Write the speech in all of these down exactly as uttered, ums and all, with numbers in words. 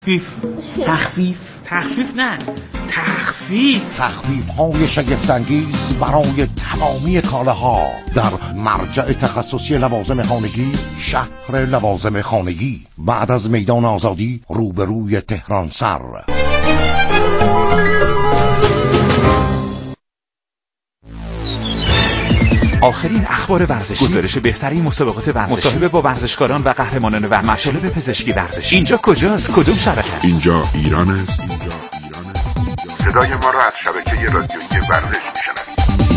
فیف تخفیف تخفیف نه تخفیف تخفیف های شگفت‌انگیز برای تمامی کالاها در مرجع تخصصی لوازم خانگی شهر لوازم خانگی بعد از میدان آزادی روبروی تهران سر. آخرین اخبار ورزشی، گزارش بهترین مسابقات ورزشی، مصاحبه با ورزشکاران و قهرمانان ورزشی، مطالب پزشکی ورزشی. اینجا کجاست؟ کدوم شبکه است؟ اینجا ایران است. اینجا ایران است. صدای ما را از شبکه رادیویی ورزش میشنوید.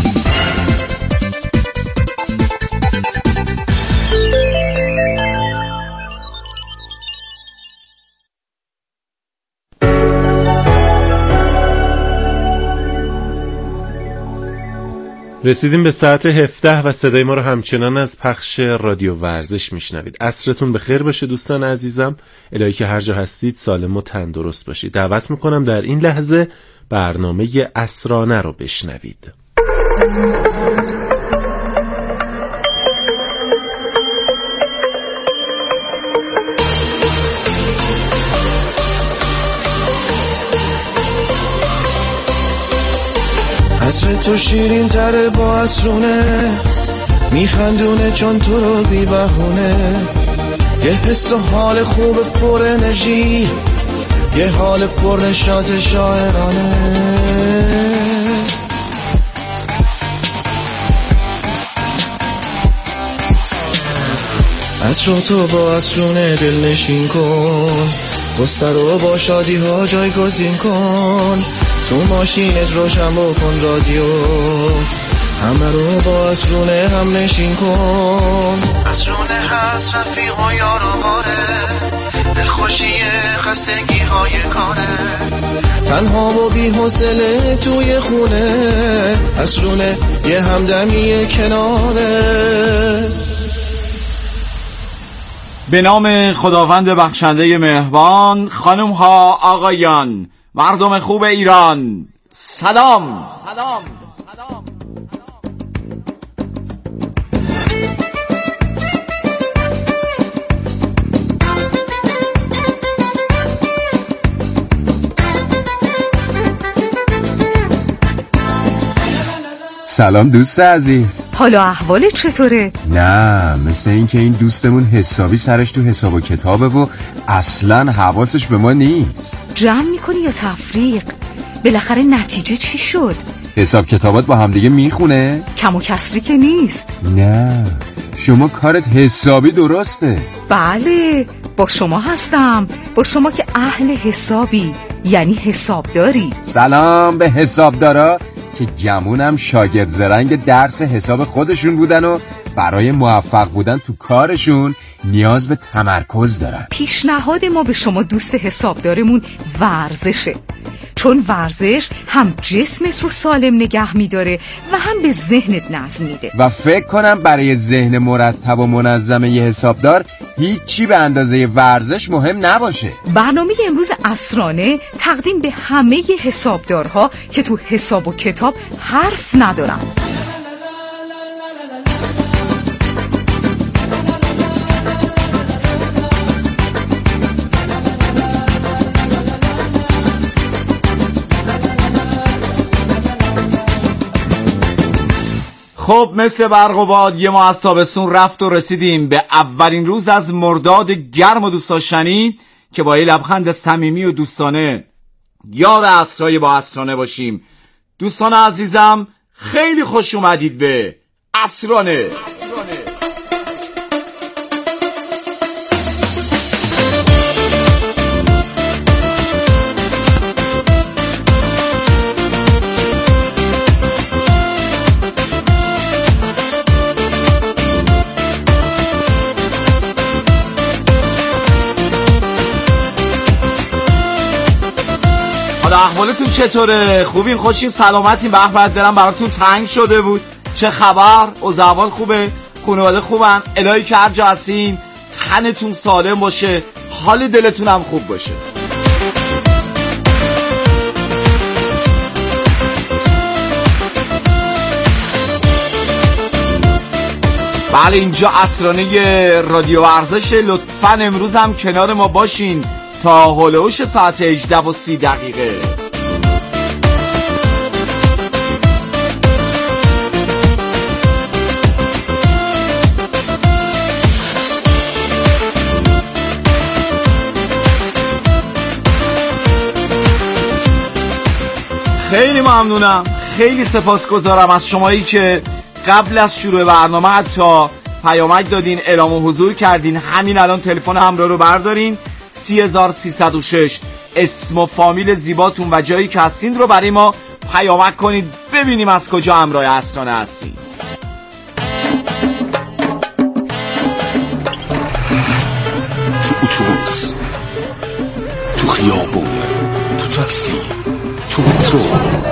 رسیدیم به ساعت هفده و صدای ما رو همچنان از پخش رادیو ورزش میشنوید. عصرتون بخیر باشه دوستان عزیزم. الهی که هر جا هستید سالم و تندرست باشید. دعوت میکنم در این لحظه برنامه عصرانه رو بشنوید. عصر تو شیرین تره با عصرونه، میخندونه چون تو رو بی بهونه، یه حس و حال خوب پر انرژی، یه حال پر نشاط شاعرانه. عصر تو با عصرونه دل نشین کن، بسته رو با شادی ها جایگزین کن، تو ماشینت روشن بکن رادیو، همه رو با عصرونه هم نشین کن. عصرونه هست رفیق و یار و غاره، دلخوشی خستگی های کاره، تنها و بی حوصله توی خونه، عصرونه یه همدمی کناره. به نام خداوند بخشنده مهربان، خانم ها آقایان، مردم خوب ایران، سلام سلام سلام. سلام دوست عزیز. حالا احوالت چطوره؟ نه مثل این که این دوستمون حسابی سرش تو حساب و کتابه و اصلا حواسش به ما نیست. جمع میکنی یا تفریق؟ بالاخره نتیجه چی شد؟ حساب کتابات با همدیگه میخونه؟ کم و کسری که نیست. نه شما کارت حسابی درسته. بله با شما هستم، با شما که اهل حسابی، یعنی حسابداری. سلام به حسابدارا که گمونم شاگرد زرنگ درس حساب خودشون بودن و برای موفق بودن تو کارشون نیاز به تمرکز دارن. پیشنهاد ما به شما دوست حسابدارمون ورزشه، چون ورزش هم جسمت رو سالم نگه میداره و هم به ذهنت نظم میده و فکر کنم برای ذهن مرتب و منظم یه حسابدار هیچی به اندازه ورزش مهم نباشه. برنامه امروز عصرانه تقدیم به همه حسابدارها که تو حساب و کتاب حرف ندارن. خب مثل برق و باد یه ماه از تابستون رفت و رسیدیم به اولین روز از مرداد گرم و دوست داشتنی که با یه لبخند صمیمی و دوستانه یاد عصرهای با عصرانه باشیم. دوستان عزیزم خیلی خوش اومدید به عصرانه. احوالتون چطوره؟ خوبین؟ خوشین؟ سلامتین؟ به به دلم براتون تنگ شده بود. چه خبر؟ اوضاع احوال خوبه؟ خانواده خوبن؟ الهی که هر جا هستین تنتون سالم باشه، حال دلتون هم خوب باشه. بله اینجا عصرانه رادیو ورزش، لطفاً امروز هم کنار ما باشین. تا هلوش ساعت هجده و سی دقیقه. خیلی ممنونم، خیلی سپاسگزارم از شمایی که قبل از شروع برنامه حتی پیامک دادین، اعلام حضور کردین. همین الان تلفن همراه رو بردارین، سه هزار سیصد و شش، اسم و فامیل زیباتون و جایی که هستین رو برای ما پیامک کنید ببینیم از کجا همراه اسرانه هستین. تو اتوبوس، تو خیابون، تو تاکسی، تو مترو،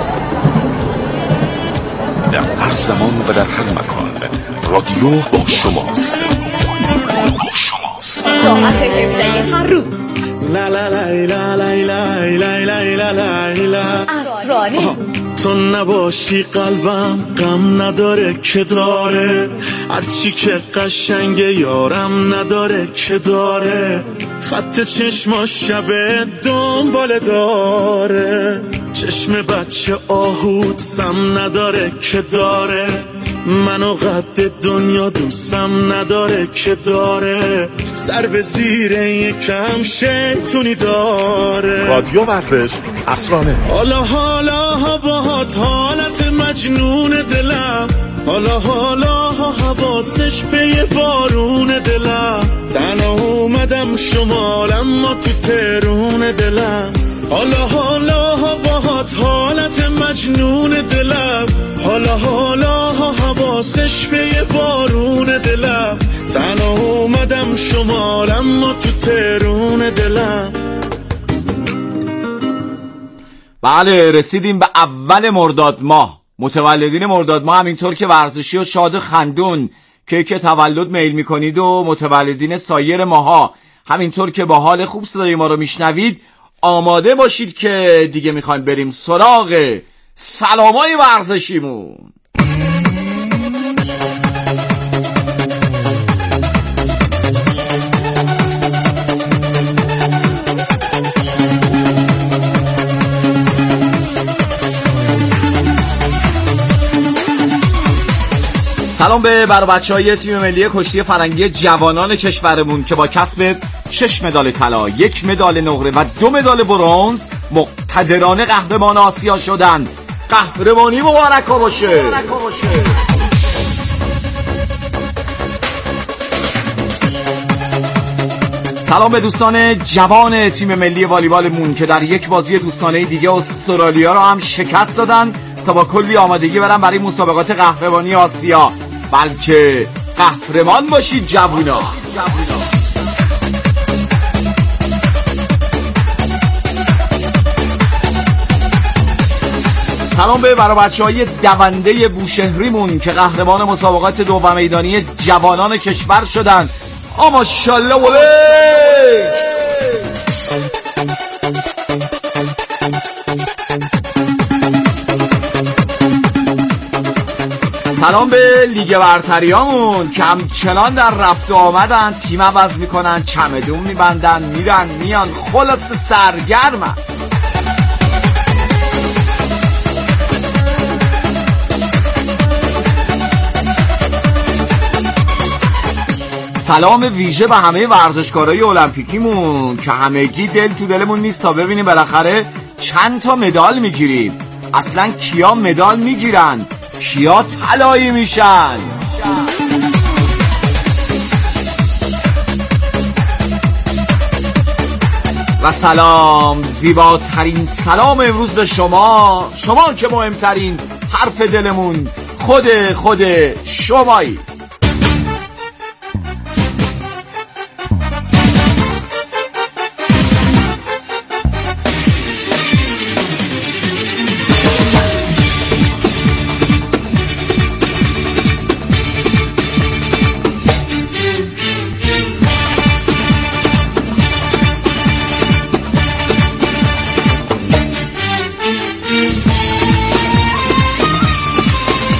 در هر زمان و در هر مکان رادیو با شماست. با شماست. ساعت هفده هر روز. لا لا لا لا لا لا لا لا لا اسرانه. تو نباشی قلبم غم نداره که داره، هرچی که قشنگه یارم نداره که داره، خط چشماش شبه دنبال داره، چشم بچه آهود سم نداره که داره، منو قد دنیا دوستم نداره که داره، سر به زیر یکم شیطونی داره. رادیو ورزش اسرانه. حالا حالا باهات حالت مجنون دلم، حالا حالا حواسش پی بارون دلم، تنها اومدم شمالم ما تو ترون دلم، حالا حالا باهات حالت مجنون دلم، حالا حالا حواسش پی بارون دلم، تنها اومدم شمالم ما تو ترون دلم. بله، رسیدیم به اول مرداد ماه. متولدین مرداد ماه همینطور که ورزشی و شاد و خندون کیک تولد میل میکنید و متولدین سایر ماها همینطور که با حال خوب صدای ما رو میشنوید آماده باشید که دیگه میخوایم بریم سراغ سلامای ورزشیمون. سلام به بر بچه‌های تیم ملی کشتی فرنگی جوانان کشورمون که با کسب شش مدال طلا، یک مدال نقره و دو مدال برنز مقتدرانه قهرمان آسیا شدن. قهرمانی مبارک باشه. سلام به دوستان جوان تیم ملی والیبالمون که در یک بازی دوستانه دیگه استرالیا رو هم شکست دادن تا با کلی آمادگی برن برای مسابقات قهرمانی آسیا. بلکه قهرمان باشید جوونا. سلام به برای بچه‌های دونده بوشهریمون که قهرمان مسابقات دو میدانی جوانان کشور شدن. آ ماشاءالله ولیک. سلام به لیگ برتریامون که همچنان در رفت و آمدن، تیم عوض میکنن، چمدون میبندن، میرن میان، خلاص سرگرمن. سلام ویژه به همه ورزشکارای المپیکیمون که همگی دل تو دلمون نیست تا ببینیم بالاخره چند تا مدال میگیریم. اصلا کیا مدال میگیرن، کیا طلایی میشن. و سلام، زیباترین سلام امروز به شما، شما که مهمترین حرف دلمون خود خود شمایی.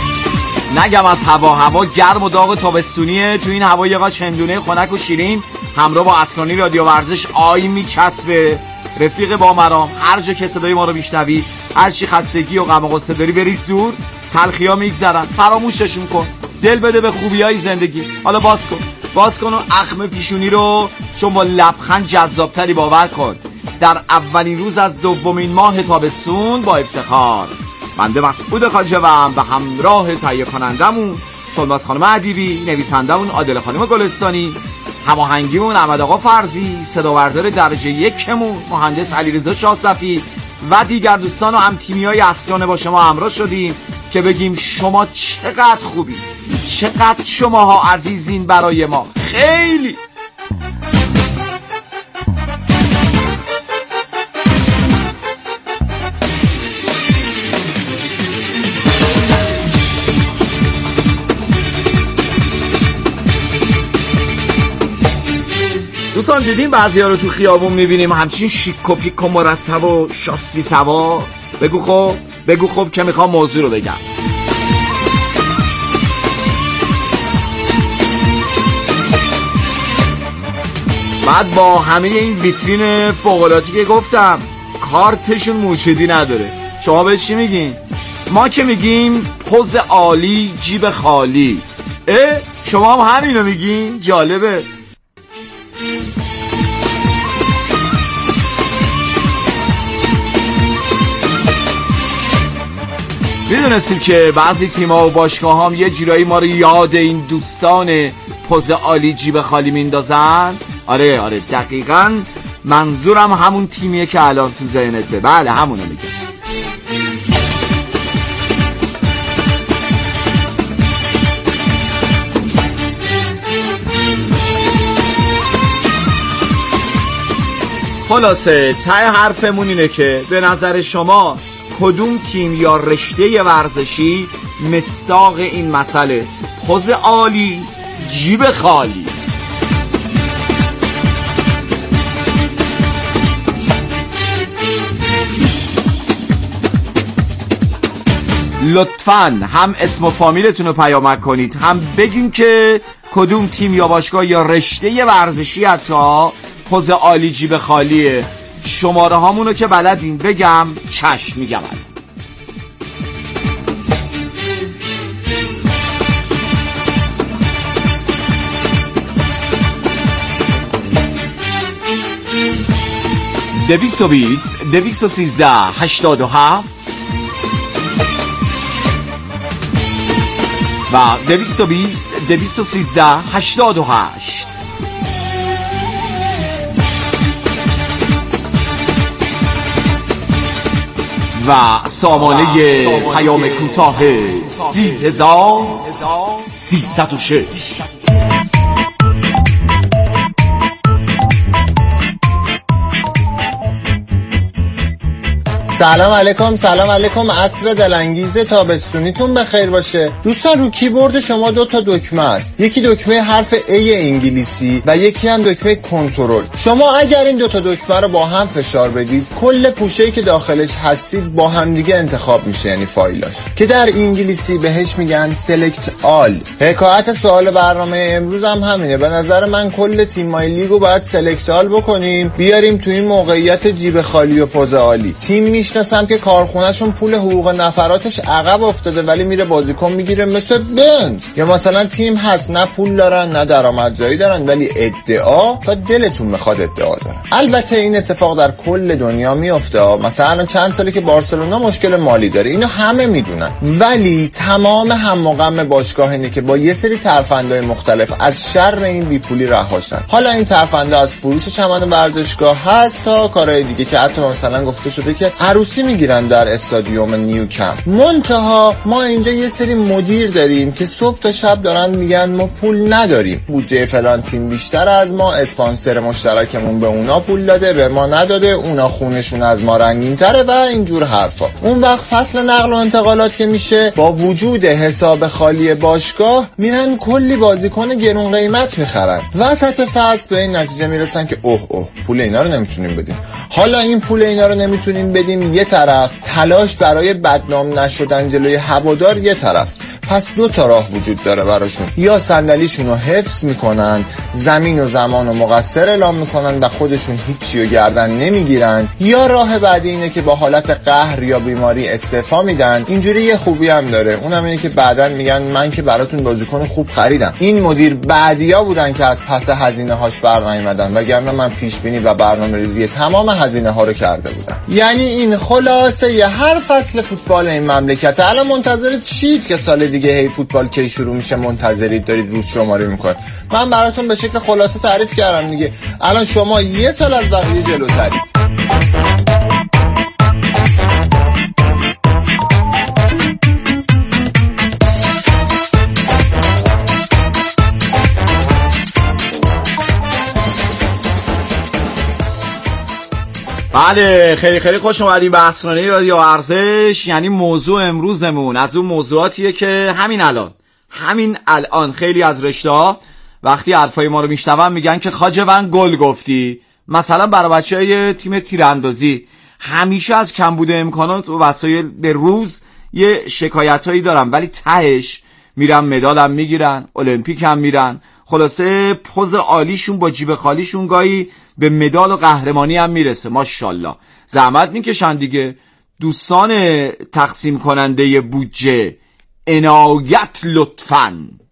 نگم از هوا، هوا گرم و داغ تابستونیه. تو این هوا یه قاچ هندونه خنک و شیرین همراه با اسرانی رادیو ورزش آی میچسبه. رفیق با مرام، هر جا که صدای ما رو میشنوی، هر چی خستگی و غم و غصه داری بریز دور، تلخی‌ها میگذرن، فراموششون کن، دل بده به خوبی‌های زندگی. حالا باز کن باز کن و اخم پیشونی رو، چون با لبخند جذابتری. باور کن در اولین روز از دومین ماه تابستون با افتخار بنده مسعود خواجه‌ام به همراه تهیه کنندمون سلماس خانم ادیبی، نویسندمون عادل خانم گلستانی، هماهنگیمون احمد آقا فرزی، صداوردار درجه یکمون مهندس علیرضا شاهصفی و دیگر دوستان و هم تیمیای اسرانه با شما همراه شدیم که بگیم شما چقدر خوبی، چقدر شماها عزیزین برای ما. خیلی دوستان دیدیم بعضی ها رو تو خیابون میبینیم همچین شیک و پیک و مرتب و شاسی سوا. بگو خب بگو خب که میخوام موضوع رو بگم. بعد با همه این ویترین فوق‌العاده‌ای که گفتم کارتشون موچدی نداره. شما به چی میگین؟ ما که میگیم پوز عالی جیب خالی. اه شما هم همینو میگین؟ جالبه. میدونستید که بعضی تیم‌ها و باشگاه هم یه جورایی ما رو یاد این دوستان پوز عالی جیب خالی میندازن؟ آره آره دقیقاً منظورم همون تیمیه که الان تو ذهنته. بله همونو میگم. خلاصه ته حرفمون اینه که به نظر شما کدوم تیم یا رشته ورزشی مصداق این مسئله پوز عالی جیب خالی؟ لطفاً هم اسم و فامیلتون رو پیامک کنید، هم بگین که کدوم تیم یا باشگاه یا رشته ورزشی حتی پوز عالی جیب خالیه. شماره هامونو که بلدین بگم چشم میگم. دویست و بیست دویست و سیزده هشتاد و هفت و دویست و بیست دویست و سیزده هشتاد و هشت. و سامانه پیام کوتاه سی هزار سیصد و شش. سلام علیکم سلام علیکم عصر دلانگیز تابستونیتون بخیر باشه. دوستان رو کیبورد شما دو تا دکمه است، یکی دکمه حرف A انگلیسی و یکی هم دکمه کنترل. شما اگر این دو تا دکمه رو با هم فشار بدید کل پوشه‌ای که داخلش هستید با هم دیگه انتخاب میشه، یعنی فایلاش، که در انگلیسی بهش میگن select all. حکایت سوال برنامه امروز هم همینه. به نظر من کل تیمای لیگو باید select all بکنیم، بیاریم تو این موقعیت جیب خالی و پوز عالی. تیم میشناسم که کارخونهشون پول حقوق نفراتش عقب افتاده ولی میره بازیکن میگیره مثل بنز. یا مثلا تیم هست نه پول دارن نه درآمدزایی دارن ولی ادعا تا دلتون میخواد ادعا دارن. البته این اتفاق در کل دنیا میفته. مثلا چند ساله که بارسلونا مشکل مالی داره، اینو همه میدونن، ولی تمام هم و غم باشگاه اینه که با یه سری ترفندهای مختلف از شر این بیپولی رهاشن. حالا این ترفنده از فروش چمن ورزشگاه هست تا کارهای دیگه که حتی مثلا گفته شده که عروسی میگیرن در استادیوم نیوکمپ. منتها ما اینجا یه سری مدیر داریم که صبح تا شب دارن میگن ما پول نداریم، بودجه فلان تیم بیشتر از ما، اسپانسر مشترکمون به اونا پول داده به ما نداده، اونا خونشون از ما رنگین تره و اینجور حرفا. اون وقت فصل نقل و انتقالات که میشه با وجود حساب خالی باشگاه میرن کلی بازیکن گرون قیمت میخرن. وسط فصل به این نتیجه میرسن که اوه اوه پول اینا رو نمیتونیم بدیم. حالا این پول اینا رو نمیتونیم بدیم یه طرف، تلاش برای بدنام نشدن جلوی هوادار یه طرف. پس دو تا راه وجود داره براشون، یا صندلیشون رو حفظ میکنن، زمین و زمان رو مقصر اعلام میکنن و خودشون هیچی رو گردن نمیگیرن، یا راه بعدی اینه که با حالت قهر یا بیماری استعفا میدن. اینجوری یه خوبی هم داره، اونم اینه که بعدن میگن من که براتون بازیکن خوب خریدم. این مدیر بعدیا بودن که از پس هزینه هاش برنمی‌آمدن، وگرنه من پیش بینی و برنامه‌ریزی تمام هزینه ها رو کرده بودم. یعنی این خلاصه یه هر فصل فوتبال این مملکت. الان منتظر چید که سال دیگه هی فوتبال کی شروع میشه منتظرید دارید روز شماری میکنید؟ من براتون به شکل خلاصه تعریف کردم دیگه. الان شما یه سال از بقیه جلوترید. بله، خیلی خیلی خوش اومدیم به اسرانه رادیو ورزش. یعنی موضوع امروزمون از اون موضوعاتیه که همین الان همین الان خیلی از رشته‌ها وقتی حرفای ما رو میشنون میگن که خاجوان گل گفتی. مثلا برای بچه‌های تیم تیراندازی همیشه از کمبود امکانات و وسایل به روز یه شکایتایی دارن، ولی تهش میرن مدال هم میگیرن، المپیک هم میرن. خلاصه پوز عالیشون با جیب خالیشون گاهی به مدال و قهرمانی هم میرسه. ماشاءالله زحمت میکشن دیگه. دوستان تقسیم کننده بودجه عنایت لطفاً.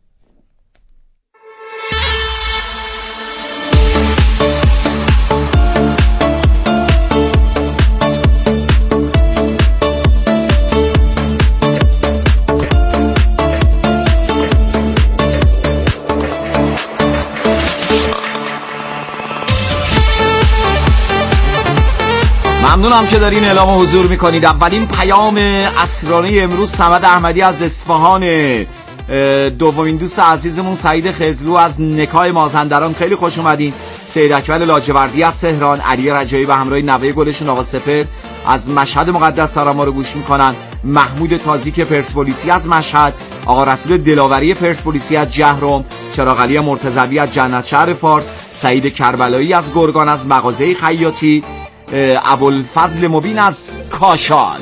ممنونم که دارین اعلام حضور میکنید. اولین پیام اسرانه امروز صمد احمدی از اصفهان، دومین دوست عزیزمون سعید خزلو از نکای مازندران، خیلی خوش اومدین. سید اکمل لاجوردی از تهران، علی رجایی به همراه نوه گلشون آقا سپر از مشهد مقدس دارن ما رو گوش میکنن، محمود تازیک پرسپولیسی از مشهد، آقا رسول دلاوری پرسپولیسی از جهرم، چراغ علی مرتضوی از جنت شهر فارس، سعید کربلایی از گرگان از مغازه خیاطی، ابوالفضل مبین از کاشان.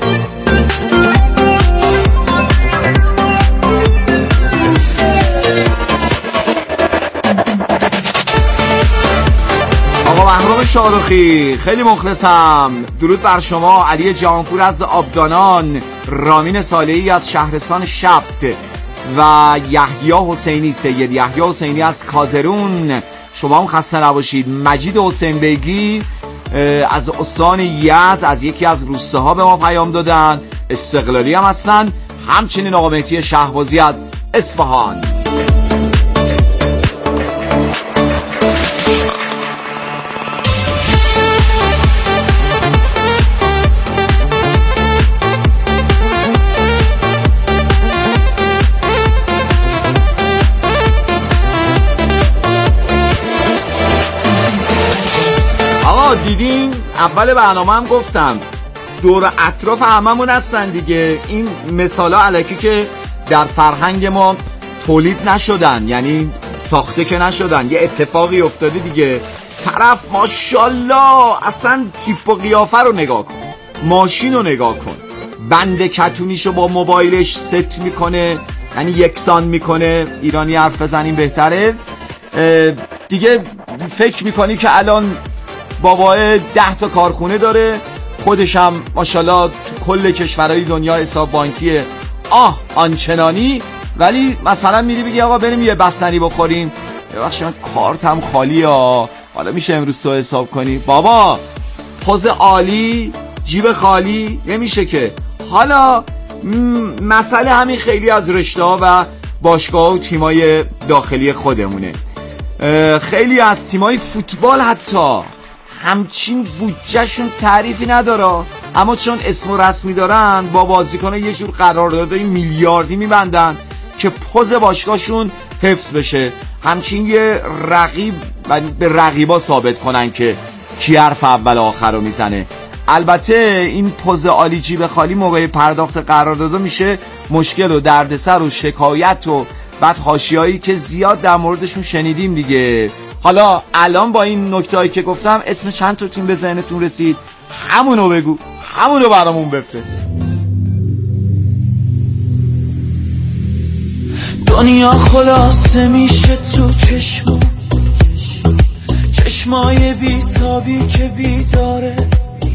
آقا بهرام شاروخی خیلی مخلصم، درود بر شما. علی جهانپور از آبدانان، رامین صالحی از شهرستان شفت و یحیی حسینی، سید یحیی حسینی از کازرون، شما هم خسته نباشید. مجید حسین بیگی از استان یزد از یکی از روستاها به ما پیام دادن، استقلالی هم هستن. همچنین آقا مهدی شهبازی از اصفهان. دیدین اول برنامه هم گفتم دور اطراف هممون هستن دیگه. این مثالا الکی که در فرهنگ ما تولید نشدن، یعنی ساخته که نشدن، یه اتفاقی افتاده دیگه. طرف ماشاءالله اصلا تیپ و قیافه رو نگاه کن، ماشین رو نگاه کن، بند کتونیشو با موبایلش ست میکنه، یعنی یکسان میکنه. ایرانی حرف بزنیم بهتره دیگه. فکر میکنی که الان بابا ده تا کارخونه داره، خودش هم ماشاءالله تو کل کشورهای دنیا حساب بانکیه آه آنچنانی، ولی مثلا میری بگی آقا بریم یه بستنی بخوریم، یه وقت من کارتم خالیه، حالا میشه امروز تو حساب کنی؟ بابا پوز عالی جیب خالی نمیشه که. حالا مسئله همین خیلی از رشته‌ها و باشگاه‌ها و تیمای داخلی خودمونه. خیلی از تیمای فوتبال حتی همچین بودجهشون تعریفی نداره، اما چون اسم و رسمی دارن با بازیکن‌ها یه جور قراردادای میلیاردی میبندن که پوز باشگاهشون حفظ بشه. همچین یه رقیب به رقیبا ثابت کنن که کی حرف اول آخر رو میزنه. البته این پوز عالی جیب خالی موقع پرداخت قرارداد میشه مشکل و دردسر و شکایت و بعد حاشیه‌ای که زیاد در موردشون شنیدیم دیگه. حالا الان با این نکته‌ای که گفتم اسم چند تا تیم به ذهنتون رسید؟ همونو بگو، همونو برامون بفرست. دنیا خلاصه میشه تو چشم چشمای بیتابی که بیداره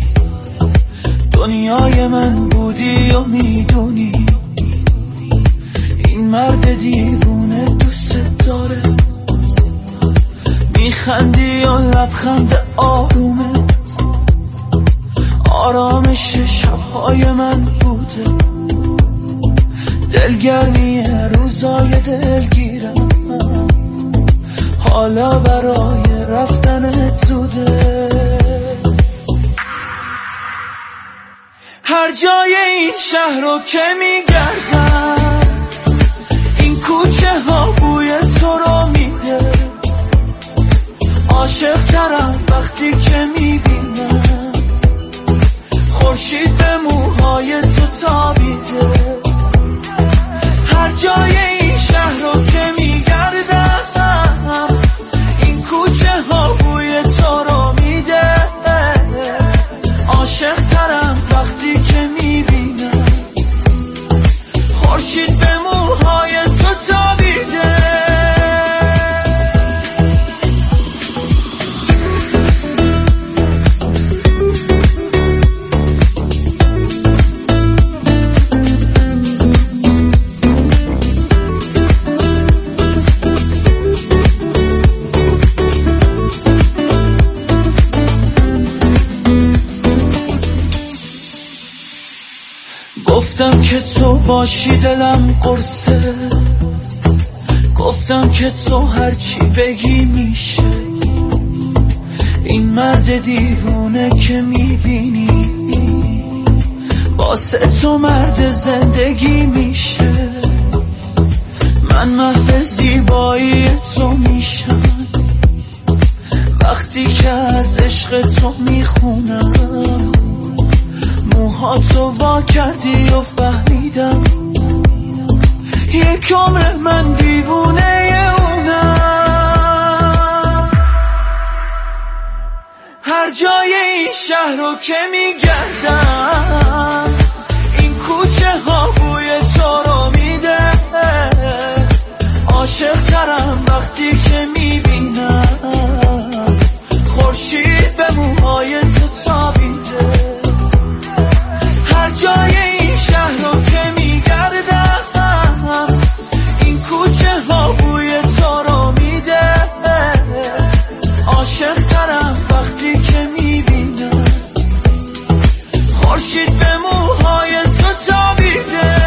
دنیای من بودی و میدونی این مرد دیوونه دوست داره میخندی و لبخند آرومت آرامش شبهای من بوده دلگرمی روزای دلگیرم حالا برای رفتنت زوده هر جای این شهر رو که میگردم این کوچه ها بوی تو رو میده عاشق ترم وقتی که میبینم خورشید به موهای تو تابیده هر جای این شهر رو که میگردم این کوچه ها بوی تو رو میده عاشق ترم وقتی که میبینم خورشید به موهای تو تابیده گفتم که تو باشی دلم قرصه گفتم که تو هرچی بگی میشه این مرد دیوونه که میبینی واسه تو مرد زندگی میشه من محو زیبایی تو میشم وقتی که از عشق تو میخونم موهاتو وا کردی و فهمیدم یک عمر من دیوونه اونم هر جای این شهر رو که میگردم این کوچه ها بوی تو رو میده عاشق ترم وقتی که میبینم خورشید به موهای تو تابیده هر جای این شهر رو که میگردم این کوچه ها بوی تو رو میده عاشق ترم وقتی که میبینم خورشید به موهای تو تابیده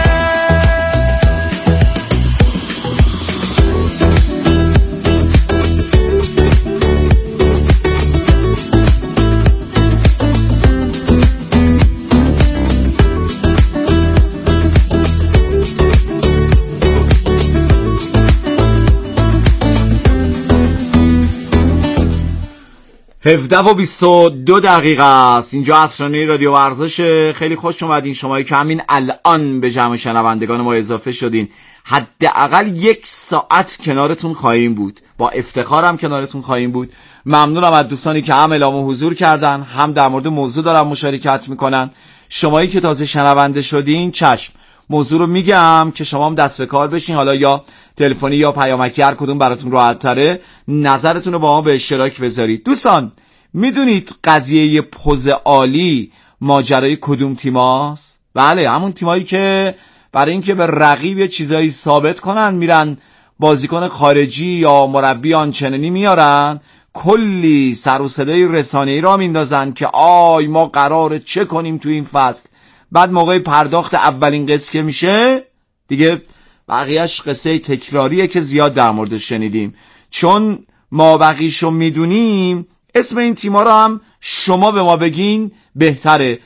هفده و بیست و دو دقیقه است. اینجا اسرانه رادیو ورزش. خیلی خوش اومدین شمایی که همین الان به جمع شنوندگان ما اضافه شدین. حداقل یک ساعت کنارتون خواهیم بود، با افتخارم کنارتون خواهیم بود. ممنونم از دوستانی که هم اعلام حضور کردن، هم در مورد موضوع دارن مشارکت میکنن. شمایی که تازه شنونده شدین، چشم موضوع رو میگم که شما هم دست به کار بشین، حالا یا تلفنی یا پیامکی، هر کدوم براتون راحت تره، نظرتون رو با ما به اشتراک بذارید. دوستان میدونید قضیه پوز عالی ماجرای کدوم تیماست؟ بله، همون تیمایی که برای اینکه به رقیب چیزایی ثابت کنن میرن بازیکن خارجی یا مربی آنچنانی میارن، کلی سر و صدای رسانه‌ای را میندازن که آی ما قراره چه کنیم تو این فصل. بعد موقع پرداخت اولین قسط که میشه دیگه بقیهش قصه تکراریه که زیاد در موردش شنیدیم. چون ما بقیشو میدونیم اسم این تیما رو هم شما به ما بگین بهتره.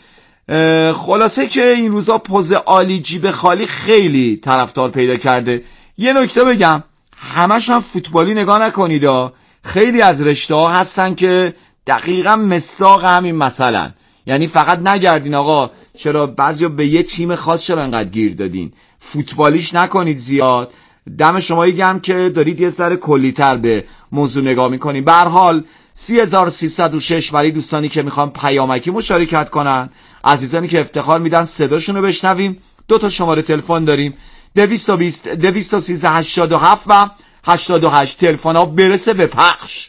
خلاصه که این روزا پوز عالی جیب خالی خیلی طرفدار پیدا کرده. یه نکته بگم، همش هم فوتبالی نگاه نکنید، خیلی از رشته ها هستن که دقیقا مصداق همین مثلا. یعنی فقط نگردین آقا چرا بعضیا به یه تیم خاص چرا انقدر گیر دادین، فوتبالیش نکنید زیاد. دم شما گرم که دارید یه ذره کلی‌تر به موضوع نگاه میکنید. به هر حال سی هزار و سیصد و شش برای دوستانی که میخوان پیامکی مشارکت کنن، عزیزانی که افتخار میدن صداشون رو بشنویم. دو تا شماره تلفن داریم، دویست و بیست دویست و سیزده هشتاد و هفت و هشتاد و هشت تلفن ها برسه به پخش.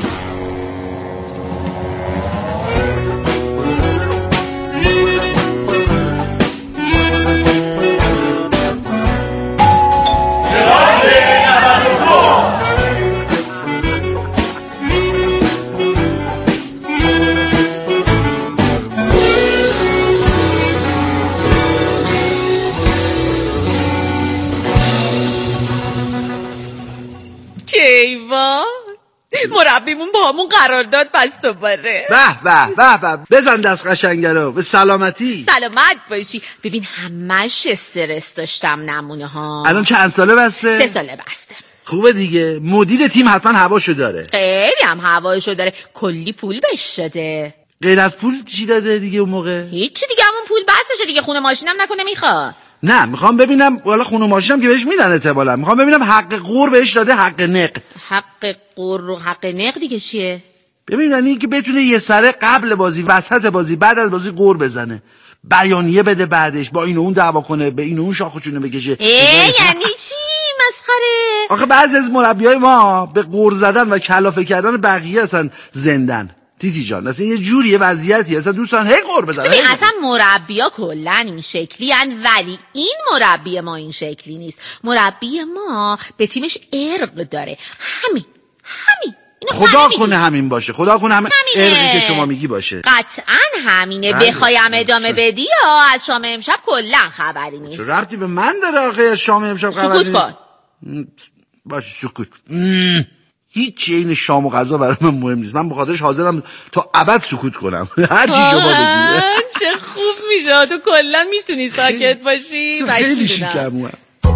کیوان مربیمون با همون قرار داد پس دوباره. به به به به بزن دست قشنگه رو. به سلامتی. سلامت باشی. ببین همش استرس داشتم نمونه ها. الان چند ساله بسته؟ سه ساله بسته. خوبه دیگه. مدیر تیم حتما هواشو داره. خیلی هم هواشو داره. کلی پول بهش داده. غیر از پول چی داده دیگه اون موقع؟ هیچی دیگه، همون پول بسشه دیگه. خونه ماشینم نکنه میخواد. نه میخوام ببینم والا خونه ماشینم که بهش میدن احتمالاً. میخوام ببینم حق قور بهش داده، حق نق. حق قور و حق نق دیگه چیه؟ ببین یعنی که بتونه یه سره قبل بازی، وسط بازی، بعد از بازی قور بزنه، بیانیه بده بعدش، با این و اون دعوا کنه، به این و اون شاخوچونه بکشه. ای یعنی چی؟ مسخره. آخه بعضی از مربیای ما به قور زدن و کلافه کردن بقیه اصلا زندن. تیتی جان اصلا یه جوریه وضعیتی اصلا دوستان هی قور بزنن. ببین اصلا مربیا کلا این شکلی هن، ولی این مربی ما این شکلی نیست. مربی ما به تیمش ارق داره. همین همین خدا کنه همین باشه. خدا کنه همین ارقی که شما میگی باشه. قطعا همینه. بخوایم ادامه بدی یا از شام امشب کلا خبری نیست. چه ربطی به من داره آخه از شام امشب خبری نیست؟ سکوت کن. باشه سکوت. هیچ این شام و غذا برای من مهم نیست. من به خاطرش حاضرم تا ابد سکوت کنم. هر چی شما بگید. چه خوب میشه. تو کلا میتونی ساکت باشی. خیلی شیکموام.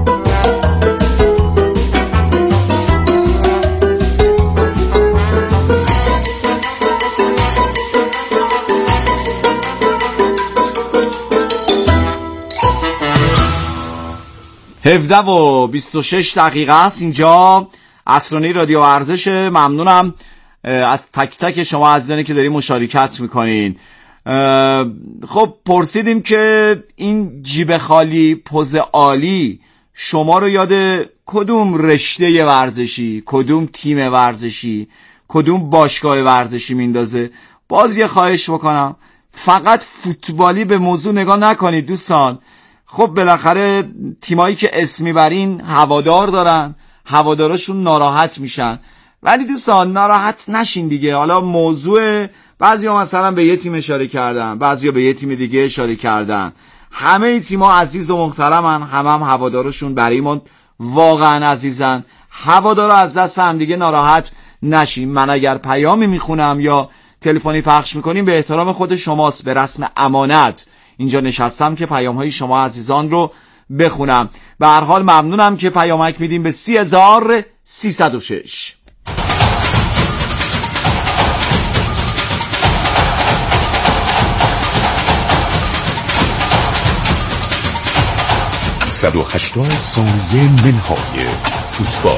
هفده و بیست و شش دقیقه است اینجا عصرانه رادیو ورزش. ممنونم از تک تک شما عزیزانی که دارین مشارکت میکنین. خب پرسیدیم که این جیب خالی پوز عالی شما رو یاد کدوم رشته ورزشی، کدوم تیم ورزشی، کدوم باشگاه ورزشی میندازه؟ باز یه خواهش بکنم فقط فوتبالی به موضوع نگاه نکنید دوستان. خب بالاخره تیمایی که اسم میبرین هوادار دارن، هواداراشون ناراحت میشن، ولی دوستان ناراحت نشین دیگه. حالا موضوع بعضیا مثلا به یه تیم اشاره کردن، بعضیا به یه تیم دیگه اشاره کردن. همه تیم‌ها عزیز و محترمن، هم هم هوادارشون برای ما واقعا عزیزن. هوادارا از دست هم دیگه ناراحت نشین. من اگر پیامی میخونم یا تلفنی پخش میکنیم به احترام خود شماست، به رسم امانت اینجا نشستم که پیام‌های شما عزیزان رو بخونم. به هر حال ممنونم که پیامک میدیم به سی هزار سیصد و شش. صد و هشتاد ثانیه منهای فوتبال.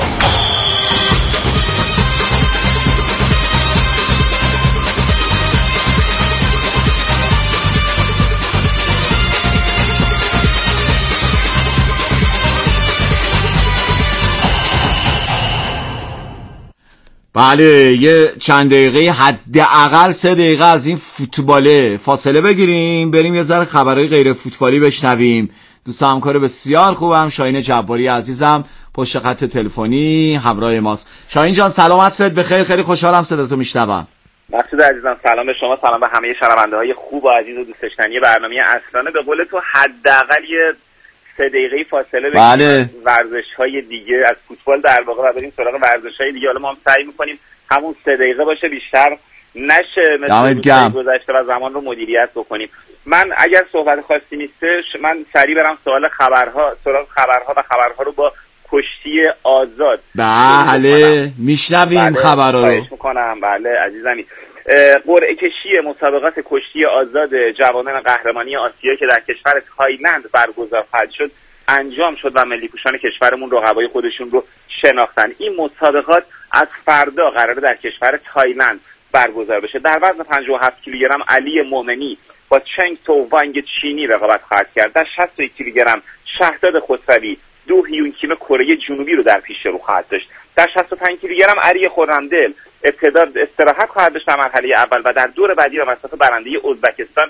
بله یه چند دقیقه حداقل سه دقیقه از این فوتباله فاصله بگیریم، بریم یه ذره خبرهای غیر فوتبالی بشنویم. دوست همکار بسیار خوبم شاهین جباری عزیزم پشت خط تلفنی همراه ماست. شاهین جان سلام، عصرت بخیر. خیلی خوشحالم صداتو میشنوم. مسعود عزیزم سلام به شما، سلام به همه شنونده های خوب و عزیز و دوست داشتنی برنامه عصرانه. به قول تو حداقل یه سه دقیقه فاصله بگیریم بله. ورزش‌های دیگه از فوتبال در واقع و بریم سراغ ورزش‌های دیگه. حالا ما هم سعی می‌کنیم همون سه دقیقه باشه، بیشتر نشه، مثل گذشته و زمان رو مدیریت بکنیم. من اگر صحبت خاصی نیستش من سریع برم سوال خبرها سراغ خبرها و خبرها رو با کشتی آزاد. بله میشنویم بله. خبرها رو. خواهش می‌کنم. بله عزیزمی، قرعه کشی مسابقات کشتی آزاد جوانان قهرمانی آسیا که در کشور تایلند برگزار خواهد شد انجام شد و ملی‌پوشان کشورمون رقبای خودشون رو شناختن. این مسابقات از فردا قراره در کشور تایلند برگزار بشه. در وزن پنجاه و هفت کیلوگرم علی مومنی با چنگ تو وانگ چینی رقابت خواهد کرد. در شصت و یک کیلوگرم شهداد خسروی دو هیون کیم کره جنوبی رو در پیش رو خواهد داشت. در شصت و پنج کیلوگرم هم علی خرمدل ابتدا استراحت خواهد داشت در مرحله اول و در دور بعدی و مسافت برنده ازبکستان